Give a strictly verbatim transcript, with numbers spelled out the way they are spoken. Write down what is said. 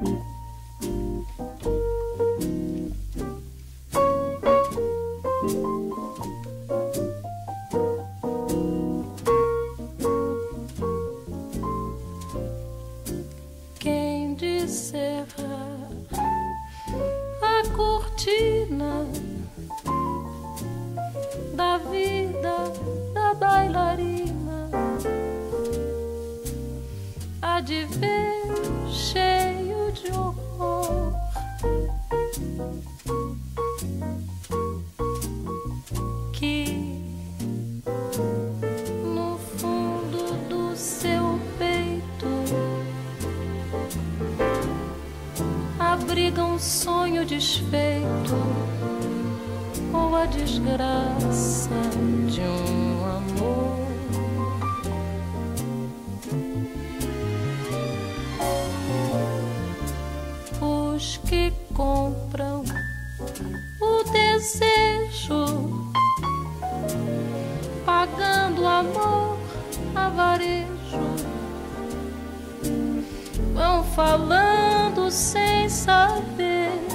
Quem descerra a cortina da vida da bailarina há de ver cheio de horror que no fundo do seu peito abriga um sonho desfeito ou a desgraça de um amor. Os que compram o desejo pagando amor a varejo vão falando sem saber